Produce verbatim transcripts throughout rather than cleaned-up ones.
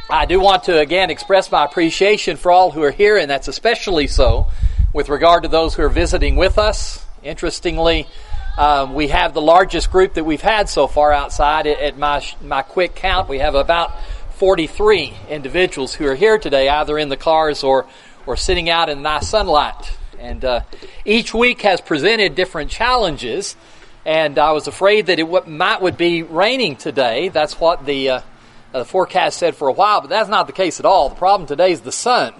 I do want to again express my appreciation for all who are here, and that's especially so with regard to those who are visiting with us. Interestingly, um, we have the largest group that we've had so far outside. At my my quick count, we have about forty-three individuals who are here today, either in the cars or or sitting out in the nice sunlight. And uh, each week has presented different challenges, and I was afraid that it w- might would be raining today. That's what the uh, the forecast said for a while, but that's not the case at all. The problem today is the sun.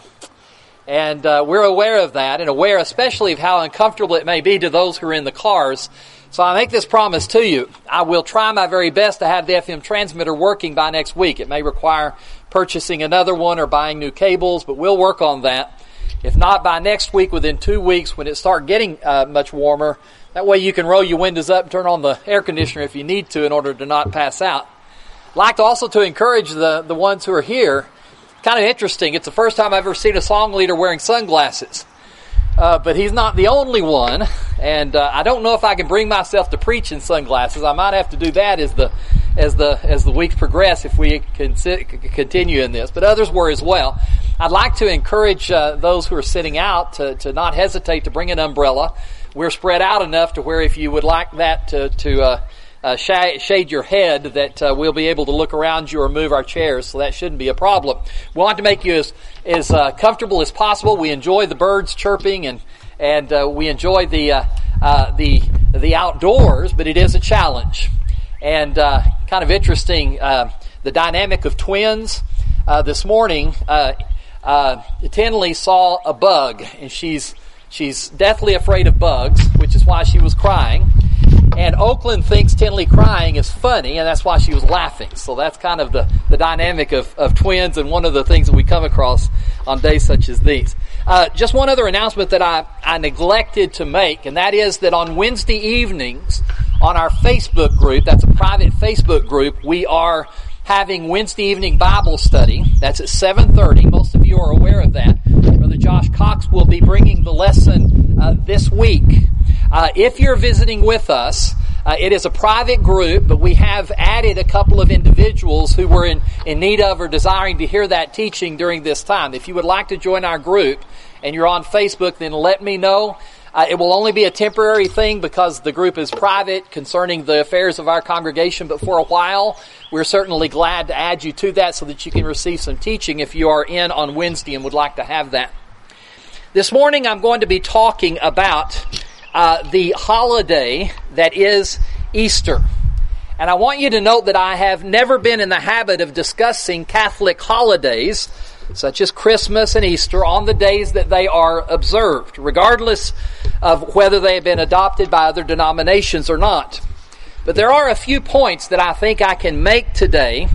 And uh, we're aware of that, and aware especially of how uncomfortable it may be to those who are in the cars. So I make this promise to you. I will try my very best to have the F M transmitter working by next week. It may require purchasing another one or buying new cables, but we'll work on that. If not by next week, within two weeks when it starts getting uh, much warmer, that way you can roll your windows up and turn on the air conditioner if you need to in order to not pass out. I'd like to also to encourage the, the ones who are here. Kind of interesting. It's the first time I've ever seen a song leader wearing sunglasses. Uh, but he's not the only one. And uh, I don't know if I can bring myself to preach in sunglasses. I might have to do that as the as the as the weeks progress if we can continue in this. But others were as well. I'd like to encourage uh, those who are sitting out to, to not hesitate to bring an umbrella. We're spread out enough to where if you would like that to to uh, Uh, shade your head, that uh, we'll be able to look around you or move our chairs, so that shouldn't be a problem. We want to make you as as uh, comfortable as possible. We enjoy the birds chirping, and and uh, we enjoy the uh, uh, the the outdoors, but it is a challenge. And uh, kind of interesting, uh, the dynamic of twins. Uh, this morning, uh, uh, Tinley saw a bug, and she's she's deathly afraid of bugs, which is why she was crying. And Oakland thinks Tinley crying is funny, and that's why she was laughing. So that's kind of the, the dynamic of, of twins, and one of the things that we come across on days such as these. Uh, just one other announcement that I, I neglected to make, and that is that on Wednesday evenings on our Facebook group, that's a private Facebook group, we are having Wednesday evening Bible study. That's at seven thirty. Most of you are aware of that. Brother Josh Cox will be bringing the lesson uh, this week. Uh, if you're visiting with us, uh, it is a private group, but we have added a couple of individuals who were in, in need of or desiring to hear that teaching during this time. If you would like to join our group and you're on Facebook, then let me know. Uh, it will only be a temporary thing because the group is private concerning the affairs of our congregation, but for a while, we're certainly glad to add you to that so that you can receive some teaching if you are in on Wednesday and would like to have that. This morning, I'm going to be talking about Uh, the holiday that is Easter. And I want you to note that I have never been in the habit of discussing Catholic holidays, such as Christmas and Easter, on the days that they are observed, regardless of whether they have been adopted by other denominations or not. But there are a few points that I think I can make today,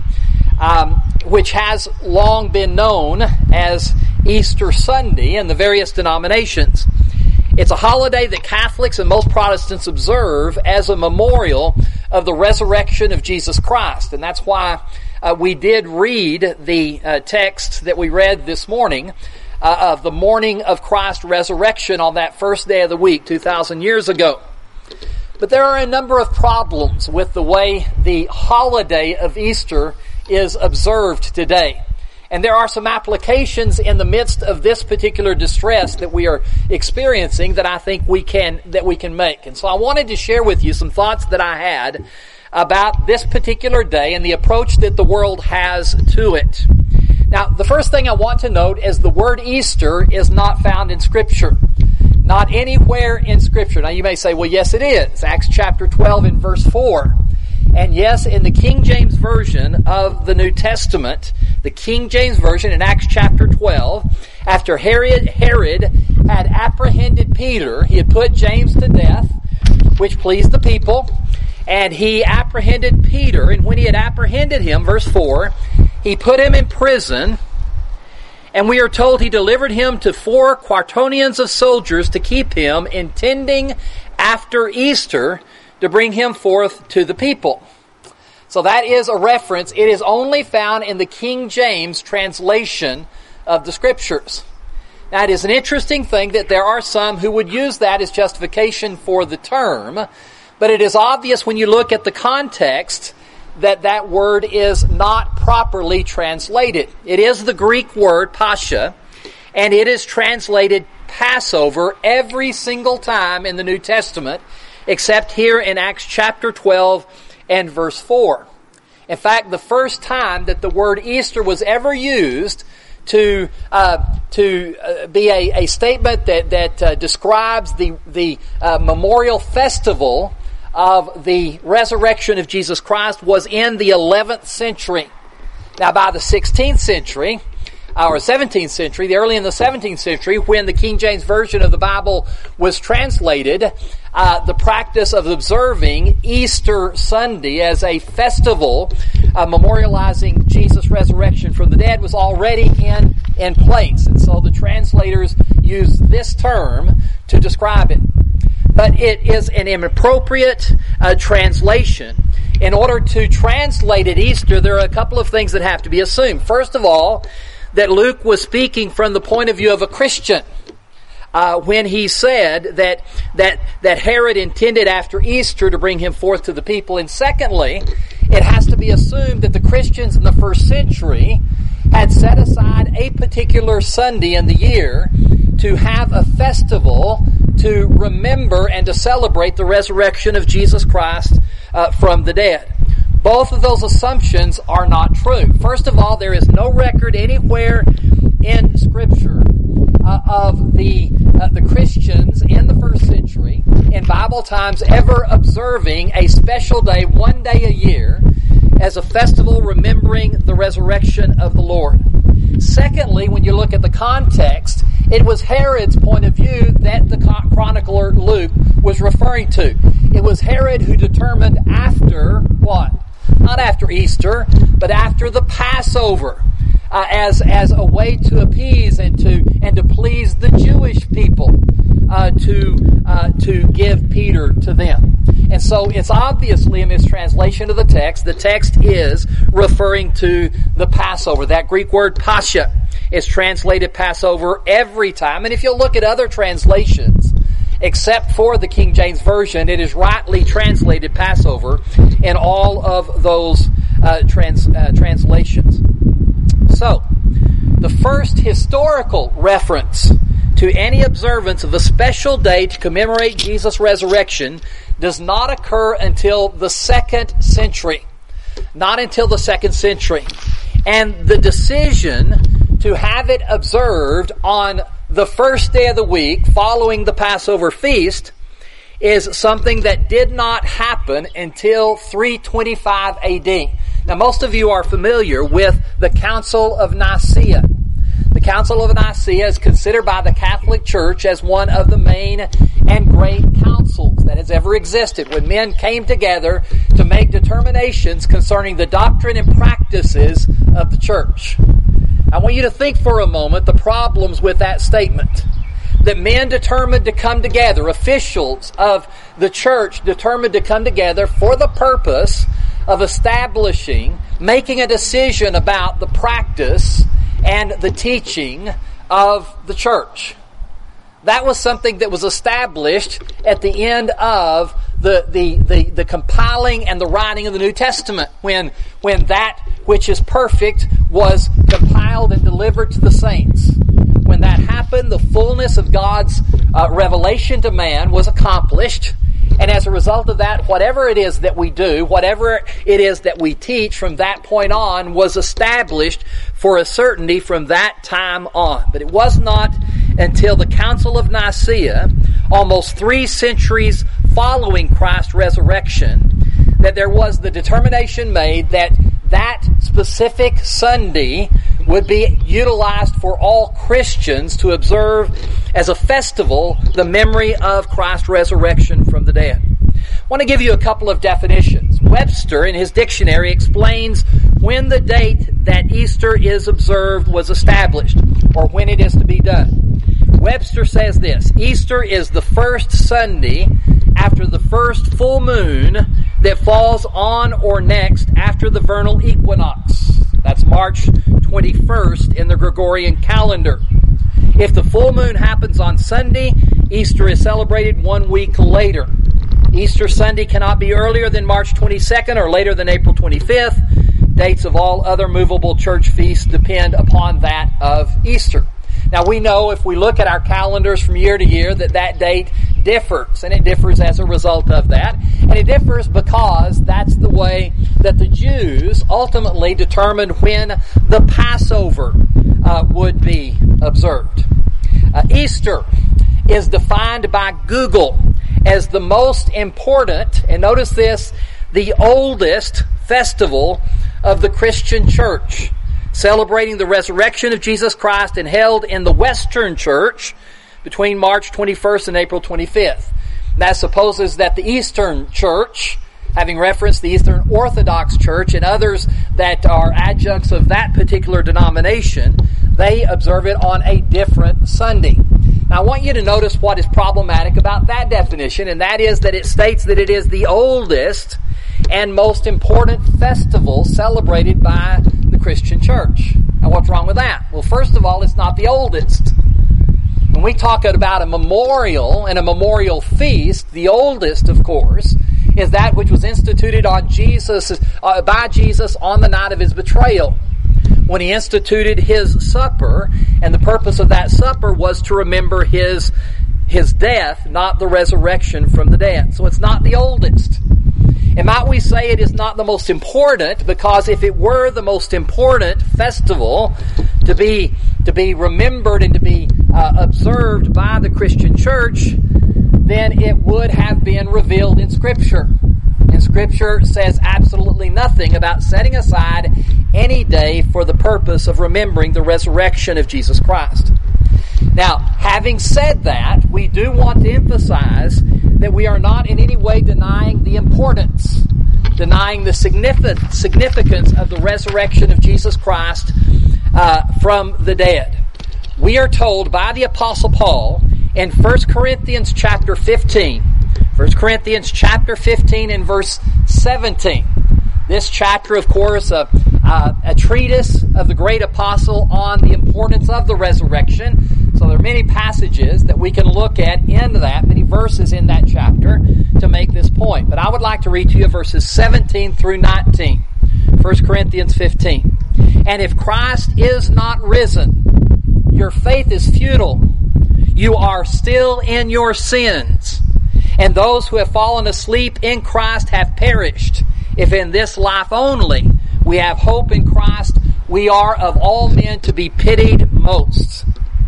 um, which has long been known as Easter Sunday in the various denominations. It's a holiday that Catholics and most Protestants observe as a memorial of the resurrection of Jesus Christ. And that's why uh, we did read the uh, text that we read this morning uh, of the morning of Christ's resurrection on that first day of the week, two thousand years ago. But there are a number of problems with the way the holiday of Easter is observed today. And there are some applications in the midst of this particular distress that we are experiencing that I think we can that we can make. And so I wanted to share with you some thoughts that I had about this particular day and the approach that the world has to it. Now, the first thing I want to note is the word Easter is not found in Scripture. Not anywhere in Scripture. Now, you may say, well, yes, it is. Acts chapter twelve and verse four. And yes, in the King James Version of the New Testament, the King James Version in Acts chapter twelve, after Herod, Herod had apprehended Peter, he had put James to death, which pleased the people, and he apprehended Peter, and when he had apprehended him, verse four, he put him in prison, and we are told he delivered him to four quaternions of soldiers to keep him, intending after Easter to bring him forth to the people. So that is a reference. It is only found in the King James translation of the Scriptures. Now, it is an interesting thing that there are some who would use that as justification for the term, but it is obvious when you look at the context that that word is not properly translated. It is the Greek word Pascha, and it is translated Passover every single time in the New Testament, except here in Acts chapter twelve and verse four. In fact, the first time that the word Easter was ever used to uh, to uh, be a, a statement that that uh, describes the the uh, memorial festival of the resurrection of Jesus Christ was in the eleventh century. Now, by the sixteenth century, or seventeenth century, the early in the seventeenth century, when the King James Version of the Bible was translated, uh, the practice of observing Easter Sunday as a festival uh, memorializing Jesus' resurrection from the dead was already in, in place. And so the translators used this term to describe it. But it is an inappropriate uh, translation. In order to translate it Easter, there are a couple of things that have to be assumed. First of all, that Luke was speaking from the point of view of a Christian uh, when he said that that that Herod intended after Easter to bring him forth to the people. And secondly, it has to be assumed that the Christians in the first century had set aside a particular Sunday in the year to have a festival to remember and to celebrate the resurrection of Jesus Christ uh, from the dead. Both of those assumptions are not true. First of all, there is no record anywhere in Scripture uh, of the uh, the Christians in the first century, in Bible times, ever observing a special day, one day a year, as a festival remembering the resurrection of the Lord. Secondly, when you look at the context, it was Herod's point of view that the chronicler Luke was referring to. It was Herod who determined after what? Not after Easter, but after the Passover, uh, as as a way to appease and to and to please the Jewish people, uh, to uh, to give Peter to them. And so it's obviously a mistranslation of the text. The text is referring to the Passover. That Greek word Pascha is translated Passover every time. And if you look at other translations, except for the King James Version, it is rightly translated Passover in all of those uh, trans, uh, translations. So, the first historical reference to any observance of a special day to commemorate Jesus' resurrection does not occur until the second century. Not until the second century. And the decision to have it observed on the first day of the week following the Passover feast is something that did not happen until three twenty-five A D. Now, most of you are familiar with the Council of Nicaea. The Council of Nicaea is considered by the Catholic Church as one of the main and great councils that has ever existed, when men came together to make determinations concerning the doctrine and practices of the church. I want you to think for a moment the problems with that statement. That men determined to come together, officials of the church determined to come together for the purpose of establishing, making a decision about the practice and the teaching of the church. That was something that was established at the end of the, the, the, the compiling and the writing of the New Testament, when, when that which is perfect was compiled and delivered to the saints. When that happened, the fullness of God's uh, revelation to man was accomplished. And as a result of that, whatever it is that we do, whatever it is that we teach from that point on was established for a certainty from that time on. But it was not until the Council of Nicaea, almost three centuries following Christ's resurrection, that there was the determination made that that specific Sunday would be utilized for all Christians to observe as a festival the memory of Christ's resurrection from the dead. I want to give you a couple of definitions. Webster, in his dictionary, explains when the date that Easter is observed was established, or when it is to be done. Webster says this: Easter is the first Sunday after the first full moon that falls on or next after the vernal equinox. That's March twenty-first in the Gregorian calendar. If the full moon happens on Sunday, Easter is celebrated one week later. Easter Sunday cannot be earlier than March twenty-second or later than April twenty-fifth. Dates of all other movable church feasts depend upon that of Easter. Now we know if we look at our calendars from year to year that that date differs, and it differs as a result of that. And it differs because that's the way that the Jews ultimately determined when the Passover uh, would be observed. Uh, Easter is defined by Google as the most important, and notice this, the oldest festival of the Christian church, celebrating the resurrection of Jesus Christ and held in the Western Church between March twenty-first and April twenty-fifth. That supposes that the Eastern Church, having referenced the Eastern Orthodox Church and others that are adjuncts of that particular denomination, they observe it on a different Sunday. Now I want you to notice what is problematic about that definition, and that is that it states that it is the oldest and most important festival celebrated by the Christian church. Now what's wrong with that? Well, first of all, it's not the oldest. When we talk about a memorial and a memorial feast, the oldest, of course, is that which was instituted on Jesus uh, by Jesus on the night of his betrayal, when he instituted his supper, and the purpose of that supper was to remember his his death, not the resurrection from the dead. So it's not the oldest. And might we say it is not the most important, because if it were the most important festival to be to be remembered and to be uh, observed by the Christian church, then it would have been revealed in Scripture. And Scripture says absolutely nothing about setting aside any day for the purpose of remembering the resurrection of Jesus Christ. Now, having said that, we do want to emphasize that we are not in any way denying the importance, denying the significance of the resurrection of Jesus Christ uh, from the dead. We are told by the Apostle Paul in First Corinthians chapter fifteen, First Corinthians chapter fifteen and verse seventeen. This chapter, of course, a, uh, a treatise of the great apostle on the importance of the resurrection. So there are many passages that we can look at in that, many verses in that chapter to make this point. But I would like to read to you verses seventeen through nineteen. First Corinthians fifteen. And if Christ is not risen, your faith is futile. You are still in your sins. And those who have fallen asleep in Christ have perished. If in this life only we have hope in Christ, we are of all men to be pitied most.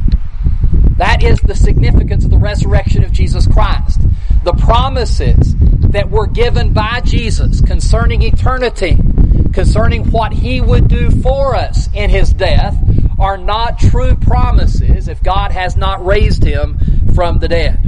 That is the significance of the resurrection of Jesus Christ. The promises that were given by Jesus concerning eternity, concerning what He would do for us in His death, are not true promises if God has not raised Him from the dead.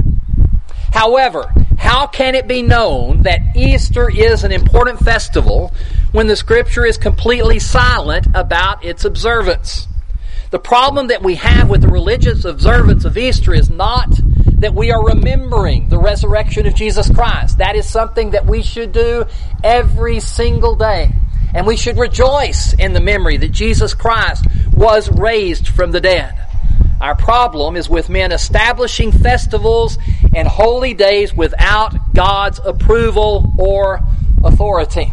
However, how can it be known that Easter is an important festival when the Scripture is completely silent about its observance? The problem that we have with the religious observance of Easter is not that we are remembering the resurrection of Jesus Christ. That is something that we should do every single day. And we should rejoice in the memory that Jesus Christ was raised from the dead. Our problem is with men establishing festivals and holy days without God's approval or authority.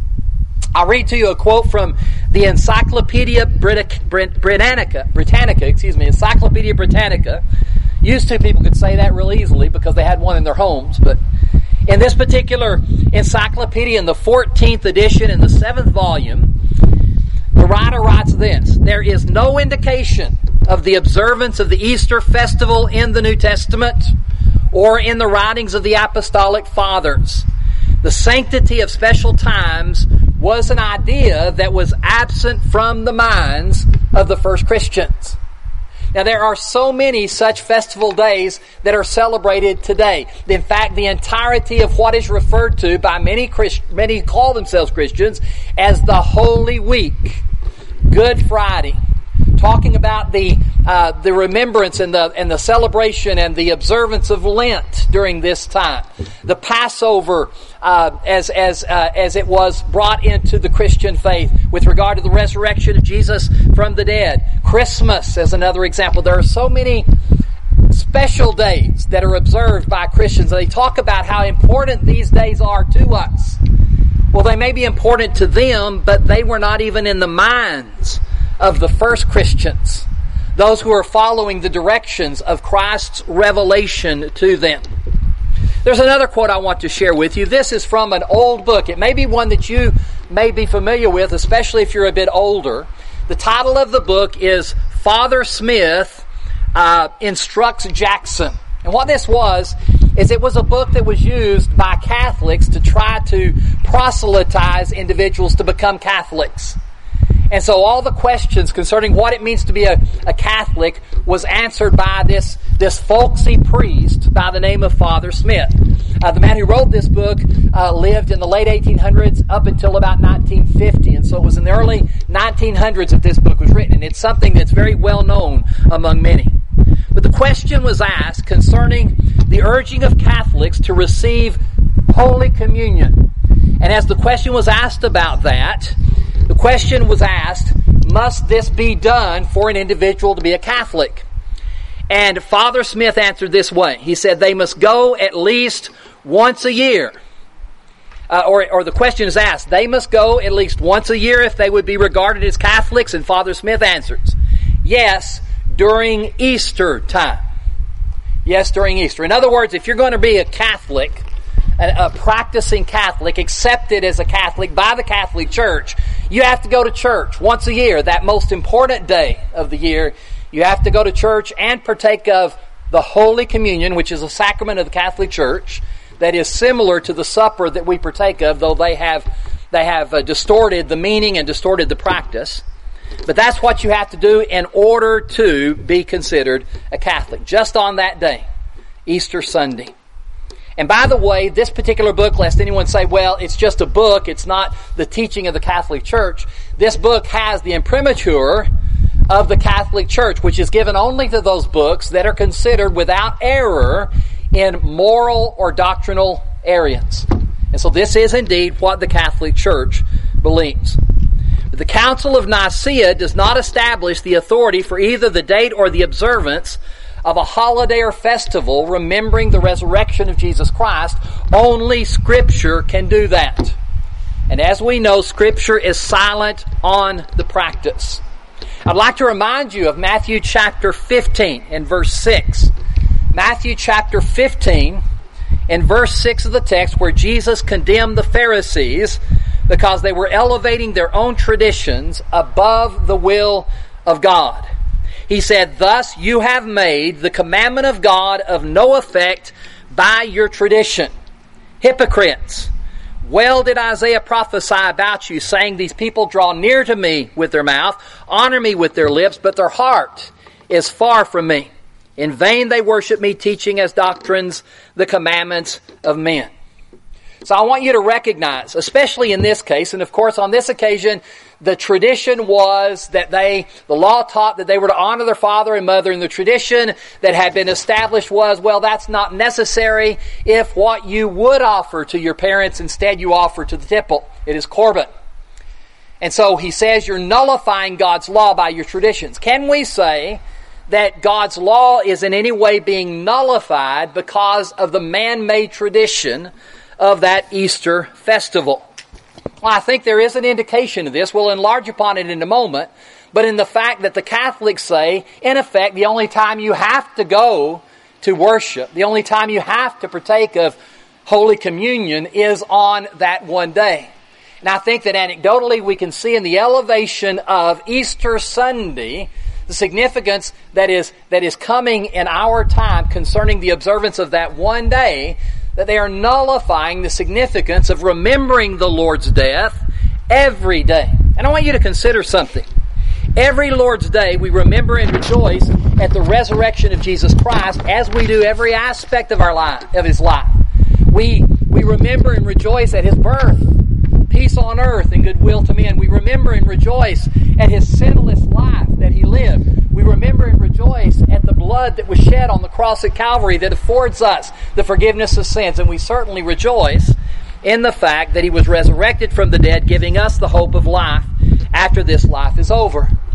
I'll read to you a quote from the Encyclopedia Britannica, Britannica, Britannica, excuse me, Encyclopedia Britannica. Used to, people could say that real easily because they had one in their homes, but in this particular encyclopedia, in the fourteenth edition, in the seventh volume, the writer writes this: there is no indication of the observance of the Easter festival in the New Testament or in the writings of the Apostolic Fathers. The sanctity of special times was an idea that was absent from the minds of the first Christians. Now, there are so many such festival days that are celebrated today. In fact, the entirety of what is referred to by many Christ- many who call themselves Christians as the Holy Week, Good Friday, talking about the uh, the remembrance and the and the celebration and the observance of Lent during this time, the Passover uh, as as uh, as it was brought into the Christian faith with regard to the resurrection of Jesus from the dead. Christmas as another example. There are so many special days that are observed by Christians. They talk about how important these days are to us. Well, they may be important to them, but they were not even in the minds of the first Christians, those who are following the directions of Christ's revelation to them. There's another quote I want to share with you. This is from an old book. It may be one that you may be familiar with, especially if you're a bit older. The title of the book is Father Smith uh, Instructs Jackson. And what this was, is it was a book that was used by Catholics to try to proselytize individuals to become Catholics. And so all the questions concerning what it means to be a, a Catholic was answered by this, this folksy priest by the name of Father Smith. Uh, the man who wrote this book uh, lived in the late eighteen hundreds up until about nineteen fifty. And so it was in the early nineteen hundreds that this book was written. And it's something that's very well known among many. But the question was asked concerning the urging of Catholics to receive Holy Communion. And as the question was asked about that, the question was asked, must this be done for an individual to be a Catholic? And Father Smith answered this way. He said they must go at least once a year. Uh, or, or the question is asked, they must go at least once a year if they would be regarded as Catholics. And Father Smith answers, yes, during Easter time. Yes, during Easter. In other words, if you're going to be a Catholic, a, a practicing Catholic, accepted as a Catholic by the Catholic Church, you have to go to church once a year, that most important day of the year. You have to go to church and partake of the Holy Communion, which is a sacrament of the Catholic Church that is similar to the supper that we partake of, though they have they have uh, distorted the meaning and distorted the practice. But that's what you have to do in order to be considered a Catholic, just on that day, Easter Sunday. And by the way, this particular book, lest anyone say, well, it's just a book, it's not the teaching of the Catholic Church, this book has the imprimatur of the Catholic Church, which is given only to those books that are considered without error in moral or doctrinal areas. And so this is indeed what the Catholic Church believes. The Council of Nicaea does not establish the authority for either the date or the observance of a holiday or festival remembering the resurrection of Jesus Christ. Only Scripture can do that. And as we know, Scripture is silent on the practice. I'd like to remind you of Matthew chapter fifteen and verse six. Matthew chapter fifteen and verse six of the text, where Jesus condemned the Pharisees because they were elevating their own traditions above the will of God. He said, thus you have made the commandment of God of no effect by your tradition. Hypocrites! Well did Isaiah prophesy about you, saying, these people draw near to me with their mouth, honor me with their lips, but their heart is far from me. In vain they worship me, teaching as doctrines the commandments of men. So I want you to recognize, especially in this case, and of course on this occasion, the tradition was that they, the law taught that they were to honor their father and mother, and the tradition that had been established was, well, that's not necessary if what you would offer to your parents, instead you offer to the temple. It is Corban. And so he says you're nullifying God's law by your traditions. Can we say that God's law is in any way being nullified because of the man-made tradition of that Easter festival? Well, I think there is an indication of this. We'll enlarge upon it in a moment. But in the fact that the Catholics say, in effect, the only time you have to go to worship, the only time you have to partake of Holy Communion is on that one day. And I think that anecdotally we can see in the elevation of Easter Sunday the significance that is, that is coming in our time concerning the observance of that one day, that they are nullifying the significance of remembering the Lord's death every day. And I want you to consider something. Every Lord's Day we remember and rejoice at the resurrection of Jesus Christ, as we do every aspect of our life, of His life. We, we remember and rejoice at His birth, peace on earth and goodwill to men. We remember and rejoice at His sinless life that He lived. We remember and rejoice at the blood that was shed on the cross at Calvary that affords us the forgiveness of sins. And we certainly rejoice in the fact that He was resurrected from the dead, giving us the hope of life after this life is over.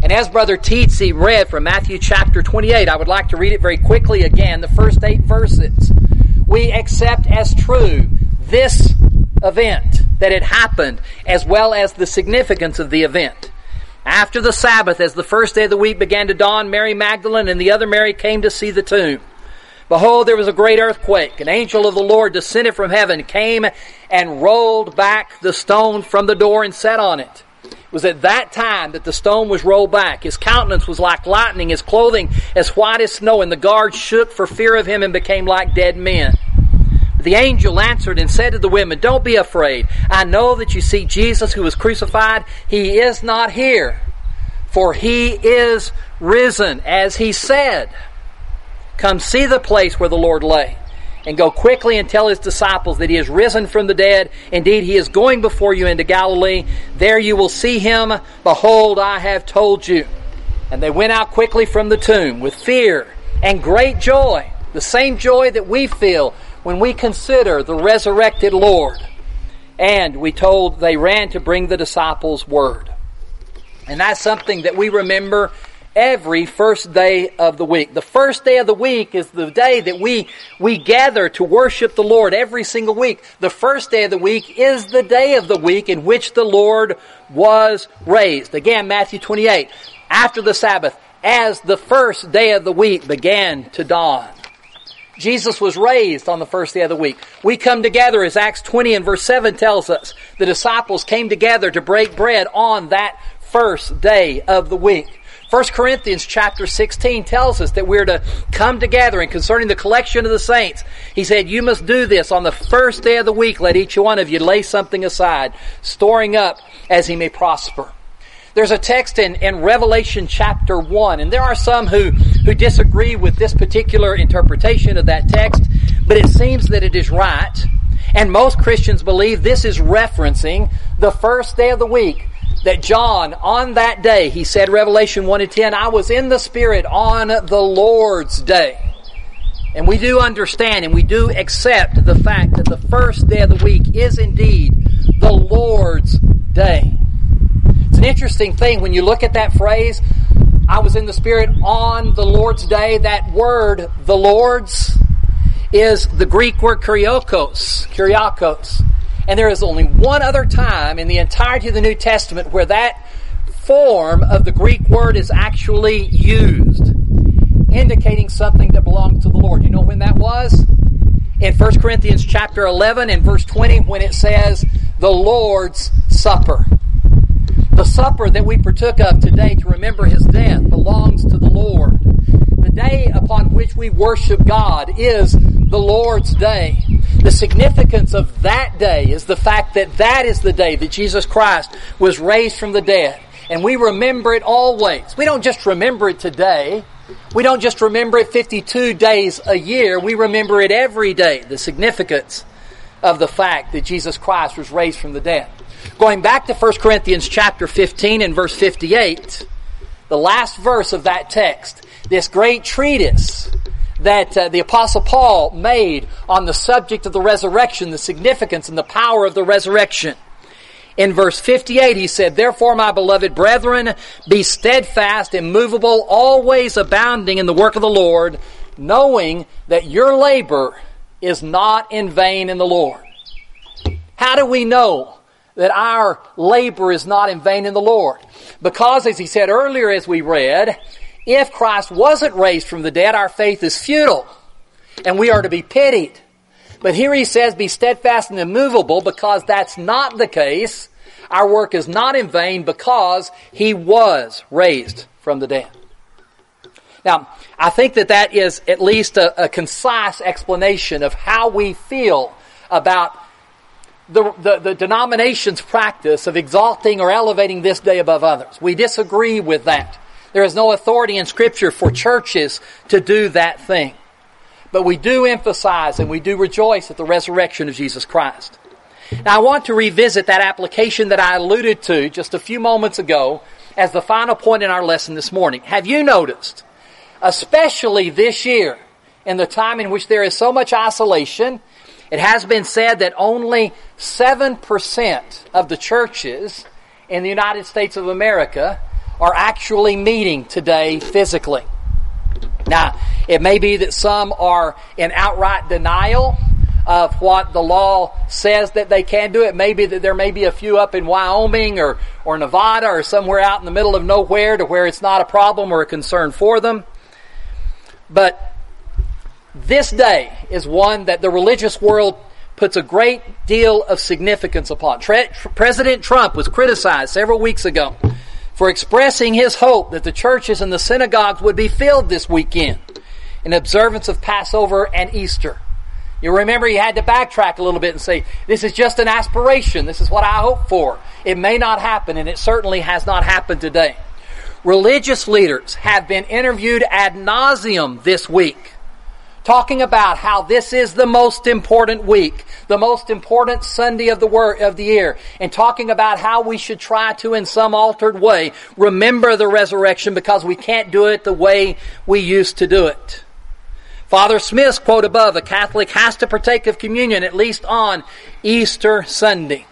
And as Brother Teetsy read from Matthew chapter twenty-eight, I would like to read it very quickly again, the first eight verses. We accept as true this event, that it happened, as well as the significance of the event. After the Sabbath, as the first day of the week began to dawn, Mary Magdalene and the other Mary came to see the tomb. Behold, there was a great earthquake. An angel of the Lord descended from heaven, came and rolled back the stone from the door and sat on it. It was at that time that the stone was rolled back. His countenance was like lightning, his clothing as white as snow, and the guards shook for fear of him and became like dead men. The angel answered and said to the women, "Don't be afraid. I know that you see Jesus who was crucified. He is not here, for he is risen, as he said. Come see the place where the Lord lay, and go quickly and tell his disciples that he is risen from the dead. Indeed, he is going before you into Galilee. There you will see him. Behold, I have told you." And they went out quickly from the tomb with fear and great joy, the same joy that we feel when we consider the resurrected Lord. And we told they ran to bring the disciples word. And that's something that we remember every first day of the week. The first day of the week is the day that we, we gather to worship the Lord every single week. The first day of the week is the day of the week in which the Lord was raised. Again, Matthew twenty-eight, after the Sabbath, as the first day of the week began to dawn. Jesus was raised on the first day of the week. We come together, as Acts twenty and verse seven tells us. The disciples came together to break bread on that first day of the week. First Corinthians chapter sixteen tells us that we're to come together, and concerning the collection of the saints, he said, "You must do this on the first day of the week. Let each one of you lay something aside, storing up as he may prosper." There's a text in, in Revelation chapter one, and there are some who, who disagree with this particular interpretation of that text, but it seems that it is right. And most Christians believe this is referencing the first day of the week, that John, on that day, he said, Revelation one and ten, "I was in the Spirit on the Lord's day." And we do understand and we do accept the fact that the first day of the week is indeed the Lord's day. It's an interesting thing when you look at that phrase, "I was in the Spirit on the Lord's day." That word, the Lord's, is the Greek word kuriakos, kuriakos. And there is only one other time in the entirety of the New Testament where that form of the Greek word is actually used, indicating something that belongs to the Lord. You know when that was? In First Corinthians chapter eleven and verse twenty, when it says, "the Lord's Supper." The supper that we partook of today to remember his death belongs to the Lord. The day upon which we worship God is the Lord's day. The significance of that day is the fact that that is the day that Jesus Christ was raised from the dead. And we remember it always. We don't just remember it today. We don't just remember it fifty-two days a year. We remember it every day. The significance of the fact that Jesus Christ was raised from the dead. Going back to First Corinthians chapter fifteen and verse fifty-eight, the last verse of that text, this great treatise that uh, the Apostle Paul made on the subject of the resurrection, the significance and the power of the resurrection. In verse fifty-eight, he said, "Therefore, my beloved brethren, be steadfast, immovable, always abounding in the work of the Lord, knowing that your labor is not in vain in the Lord." How do we know that our labor is not in vain in the Lord? Because, as he said earlier as we read, if Christ wasn't raised from the dead, our faith is futile, and we are to be pitied. But here he says, be steadfast and immovable, because that's not the case. Our work is not in vain because he was raised from the dead. Now, I think that that is at least a, a concise explanation of how we feel about the, the, the denomination's practice of exalting or elevating this day above others. We disagree with that. There is no authority in Scripture for churches to do that thing. But we do emphasize and we do rejoice at the resurrection of Jesus Christ. Now I want to revisit that application that I alluded to just a few moments ago as the final point in our lesson this morning. Have you noticed, especially this year, in the time in which there is so much isolation, it has been said that only seven percent of the churches in the United States of America are actually meeting today physically. Now, it may be that some are in outright denial of what the law says that they can do. It may be that there may be a few up in Wyoming or, or Nevada or somewhere out in the middle of nowhere to where it's not a problem or a concern for them. But this day is one that the religious world puts a great deal of significance upon. Tre- President Trump was criticized several weeks ago for expressing his hope that the churches and the synagogues would be filled this weekend in observance of Passover and Easter. You remember he had to backtrack a little bit and say, this is just an aspiration. This is what I hope for. It may not happen, and it certainly has not happened today. Religious leaders have been interviewed ad nauseum this week, talking about how this is the most important week, the most important Sunday of the wor- of the year, and talking about how we should try to, in some altered way, remember the resurrection because we can't do it the way we used to do it. Father Smith's quote above, a Catholic has to partake of communion at least on Easter Sunday.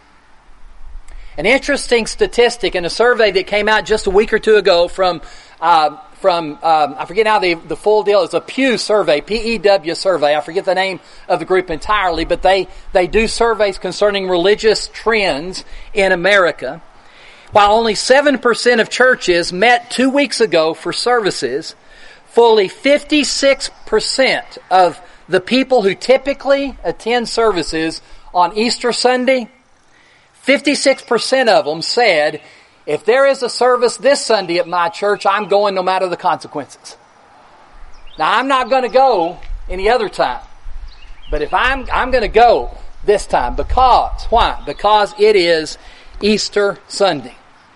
An interesting statistic in a survey that came out just a week or two ago from, uh, from um, I forget now the, the full deal, it's a Pew survey, P E W survey. I forget the name of the group entirely, but they, they do surveys concerning religious trends in America. While only seven percent of churches met two weeks ago for services, fully fifty-six percent of the people who typically attend services on Easter Sunday, fifty-six percent of them said, if there is a service this Sunday at my church, I'm going no matter the consequences. Now, I'm not going to go any other time. But if I'm, I'm going to go this time because, why? Because it is Easter Sunday.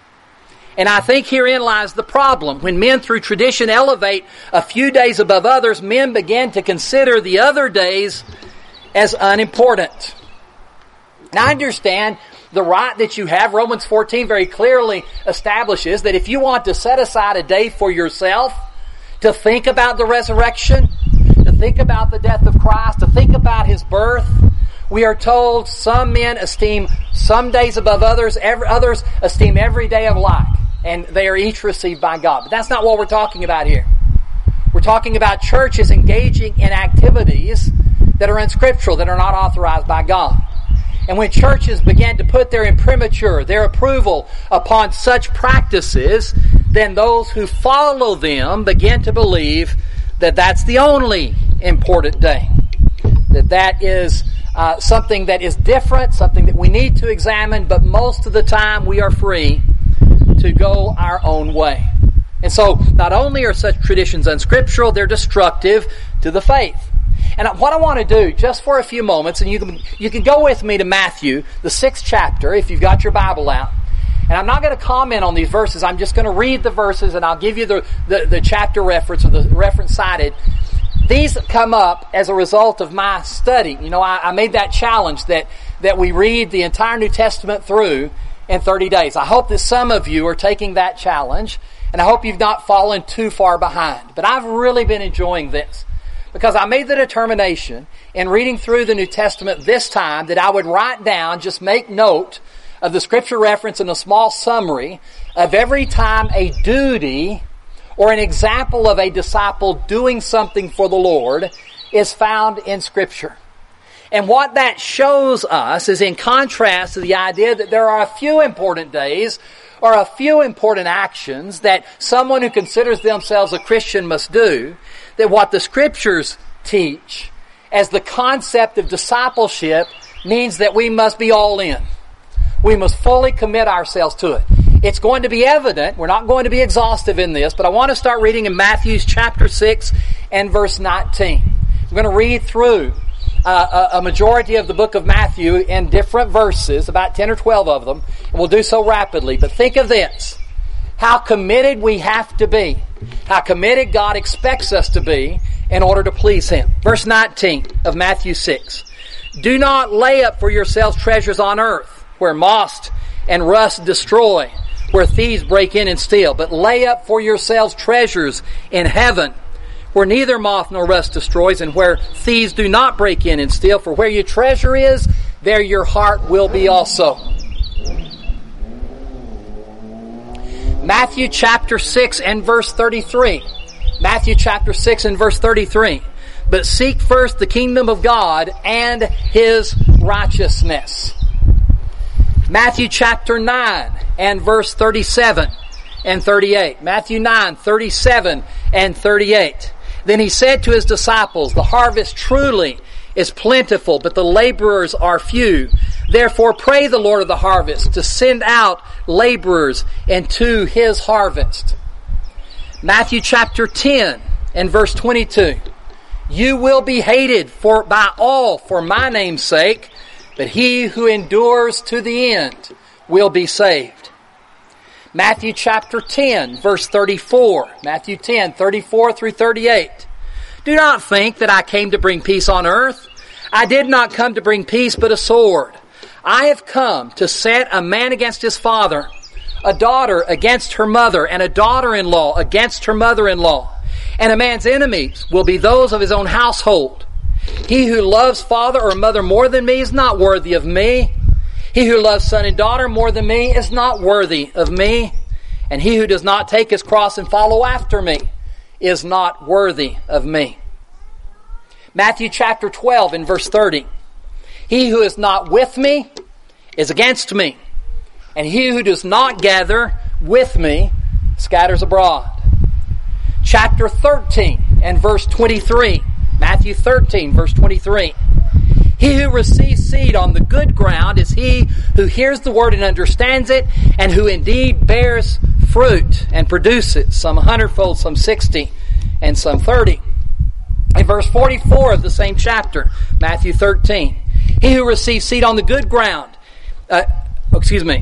And I think herein lies the problem. When men through tradition elevate a few days above others, men begin to consider the other days as unimportant. Now I understand the right that you have. Romans fourteen very clearly establishes that if you want to set aside a day for yourself to think about the resurrection, to think about the death of Christ, to think about His birth, we are told some men esteem some days above others, every, others esteem every day of life. And they are each received by God. But that's not what we're talking about here. We're talking about churches engaging in activities that are unscriptural, that are not authorized by God. And when churches begin to put their imprimatur, their approval upon such practices, then those who follow them begin to believe that that's the only important day. That that is uh, something that is different, something that we need to examine, but most of the time we are free to go our own way. And so, not only are such traditions unscriptural, they're destructive to the faith. And what I want to do, just for a few moments, and you can, you can go with me to Matthew, the sixth chapter, if you've got your Bible out. And I'm not going to comment on these verses. I'm just going to read the verses, and I'll give you the, the, the chapter reference or the reference cited. These come up as a result of my study. You know, I, I made that challenge that, that we read the entire New Testament through in thirty days. I hope that some of you are taking that challenge, and I hope you've not fallen too far behind. But I've really been enjoying this because I made the determination in reading through the New Testament this time that I would write down, just make note of the scripture reference and a small summary of every time a duty or an example of a disciple doing something for the Lord is found in Scripture. And what that shows us is in contrast to the idea that there are a few important days or a few important actions that someone who considers themselves a Christian must do, that what the Scriptures teach as the concept of discipleship means that we must be all in. We must fully commit ourselves to it. It's going to be evident. We're not going to be exhaustive in this, but I want to start reading in Matthew chapter six and verse nineteen. I'm going to read through Uh, a, a majority of the book of Matthew in different verses, about ten or twelve of them, and we'll do so rapidly. But think of this, how committed we have to be, how committed God expects us to be in order to please Him. Verse nineteen of Matthew six. Do not lay up for yourselves treasures on earth, where moth and rust destroy, where thieves break in and steal, but lay up for yourselves treasures in heaven, where neither moth nor rust destroys, and where thieves do not break in and steal. For where your treasure is, there your heart will be also. Matthew chapter six and verse thirty-three. Matthew chapter six and verse thirty-three. But seek first the kingdom of God and His righteousness. Matthew chapter nine and verse thirty-seven and thirty-eight. Matthew nine, thirty-seven and thirty-eight. Then He said to His disciples, the harvest truly is plentiful, but the laborers are few. Therefore pray the Lord of the harvest to send out laborers into His harvest. Matthew chapter ten and verse twenty-two. You will be hated for by all for my name's sake, but he who endures to the end will be saved. Matthew chapter ten, verse thirty-four. Matthew ten, thirty-four through thirty-eight. Do not think that I came to bring peace on earth. I did not come to bring peace, but a sword. I have come to set a man against his father, a daughter against her mother, and a daughter-in-law against her mother-in-law. And a man's enemies will be those of his own household. He who loves father or mother more than me is not worthy of me. He who loves son and daughter more than me is not worthy of me. And he who does not take his cross and follow after me is not worthy of me. Matthew chapter twelve and verse thirty. He who is not with me is against me, and he who does not gather with me scatters abroad. Chapter thirteen and verse twenty-three. Matthew thirteen, verse twenty-three. He who receives seed on the good ground is he who hears the word and understands it, and who indeed bears fruit and produces, some a hundredfold, some sixty, and some thirty. In verse forty-four of the same chapter, Matthew thirteen. He who receives seed on the good ground, uh, excuse me,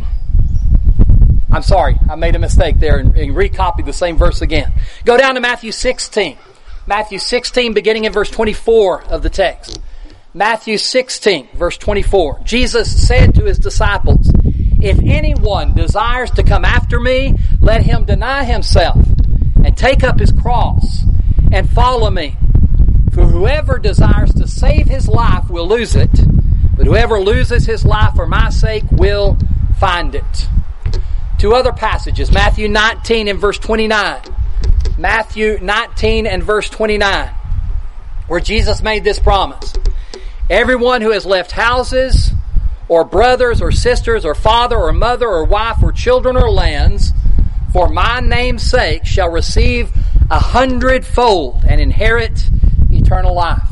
I'm sorry, I made a mistake there and, and recopied the same verse again. Go down to Matthew sixteen. Matthew sixteen, beginning in verse twenty-four of the text. Matthew sixteen, verse twenty-four. Jesus said to His disciples, if anyone desires to come after me, let him deny himself and take up his cross and follow me. For whoever desires to save his life will lose it, but whoever loses his life for my sake will find it. Two other passages, Matthew nineteen and verse twenty-nine. Matthew nineteen and verse twenty-nine, where Jesus made this promise. Everyone who has left houses, or brothers, or sisters, or father, or mother, or wife, or children, or lands, for my name's sake shall receive a hundredfold and inherit eternal life.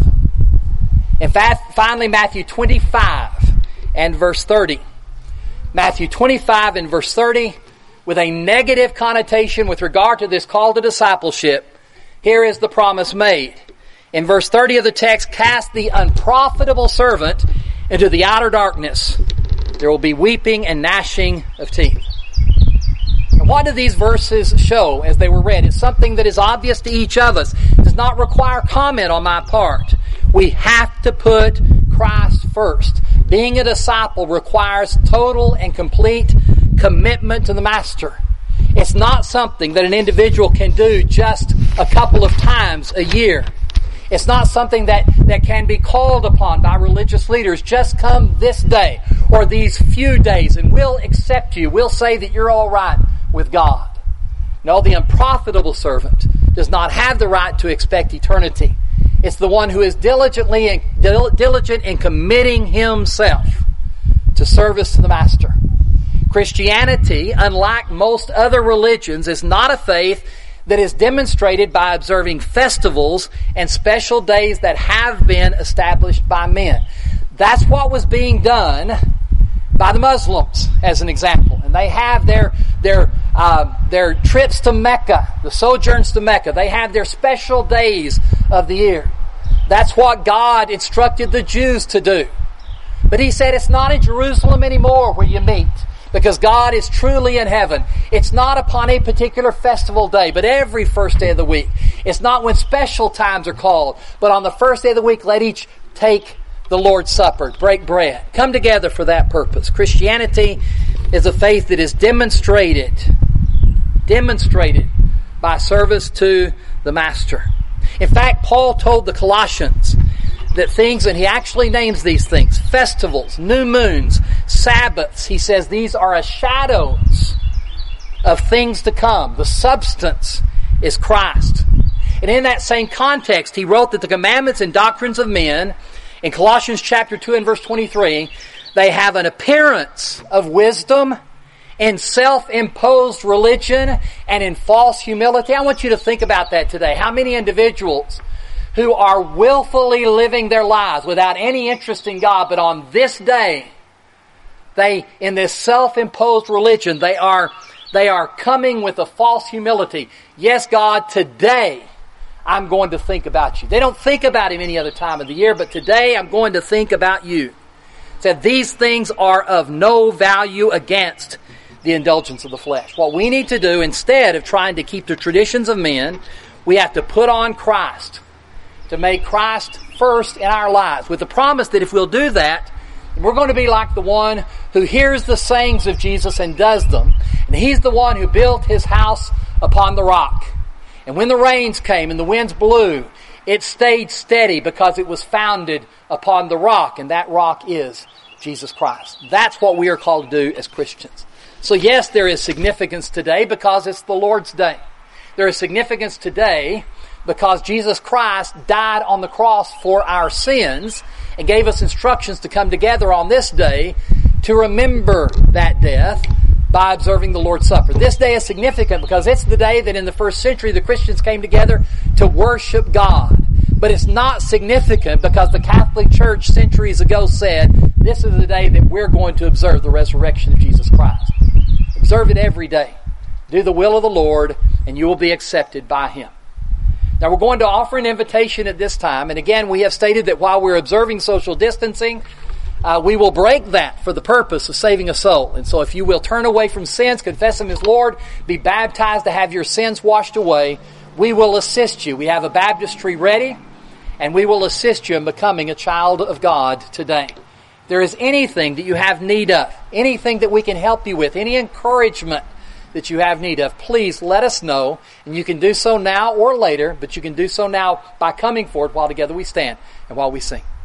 In fact, finally, Matthew twenty-five and verse thirty. Matthew twenty-five and verse thirty, with a negative connotation with regard to this call to discipleship, here is the promise made. In verse thirty of the text, cast the unprofitable servant into the outer darkness. There will be weeping and gnashing of teeth. And what do these verses show as they were read? It's something that is obvious to each of us. It does not require comment on my part. We have to put Christ first. Being a disciple requires total and complete commitment to the Master. It's not something that an individual can do just a couple of times a year. It's not something that, that can be called upon by religious leaders. Just come this day or these few days and we'll accept you. We'll say that you're all right with God. No, the unprofitable servant does not have the right to expect eternity. It's the one who is diligently and diligent in committing himself to service to the Master. Christianity, unlike most other religions, is not a faith that is demonstrated by observing festivals and special days that have been established by men. That's what was being done by the Muslims, as an example. And they have their their uh, their trips to Mecca, the sojourns to Mecca. They have their special days of the year. That's what God instructed the Jews to do. But He said it's not in Jerusalem anymore where you meet, because God is truly in heaven. It's not upon a particular festival day, but every first day of the week. It's not when special times are called, but on the first day of the week, let each take the Lord's Supper, break bread. Come together for that purpose. Christianity is a faith that is demonstrated, demonstrated by service to the Master. In fact, Paul told the Colossians that things, and he actually names these things, festivals, new moons, Sabbaths, he says these are a shadows of things to come. The substance is Christ. And in that same context, he wrote that the commandments and doctrines of men, in Colossians chapter two and verse twenty-three, they have an appearance of wisdom in self-imposed religion and in false humility. I want you to think about that today. How many individuals who are willfully living their lives without any interest in God, but on this day, they, in this self-imposed religion, they are, they are coming with a false humility. Yes, God, today I'm going to think about you. They don't think about Him any other time of the year, but today I'm going to think about you. Said these things are of no value against the indulgence of the flesh. What we need to do, instead of trying to keep the traditions of men, we have to put on Christ, to make Christ first in our lives, with the promise that if we'll do that, we're going to be like the one who hears the sayings of Jesus and does them. And He's the one who built His house upon the rock. And when the rains came and the winds blew, it stayed steady because it was founded upon the rock, and that rock is Jesus Christ. That's what we are called to do as Christians. So yes, there is significance today because it's the Lord's Day. There is significance today because Jesus Christ died on the cross for our sins and gave us instructions to come together on this day to remember that death by observing the Lord's Supper. This day is significant because it's the day that in the first century the Christians came together to worship God. But it's not significant because the Catholic Church centuries ago said, this is the day that we're going to observe the resurrection of Jesus Christ. Observe it every day. Do the will of the Lord, and you will be accepted by Him. Now we're going to offer an invitation at this time, and again we have stated that while we're observing social distancing, uh, we will break that for the purpose of saving a soul. And so if you will turn away from sins, confess Him as Lord, be baptized to have your sins washed away, we will assist you. We have a baptistry ready, and we will assist you in becoming a child of God today. If there is anything that you have need of, anything that we can help you with, any encouragement that you have need of, please let us know. And you can do so now or later, but you can do so now by coming forward while together we stand and while we sing.